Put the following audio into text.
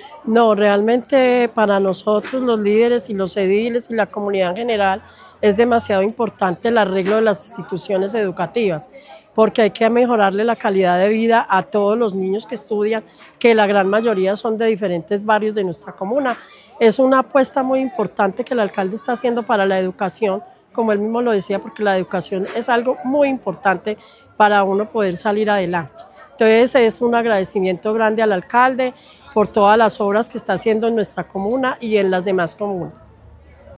No, realmente para nosotros los líderes y los ediles y la comunidad en general es demasiado importante el arreglo de las instituciones educativas, porque hay que mejorarle la calidad de vida a todos los niños que estudian, que la gran mayoría son de diferentes barrios de nuestra comuna. Es una apuesta muy importante que el alcalde está haciendo para la educación, como él mismo lo decía, porque la educación es algo muy importante para uno poder salir adelante. Entonces es un agradecimiento grande al alcalde por todas las obras que está haciendo en nuestra comuna y en las demás comunas.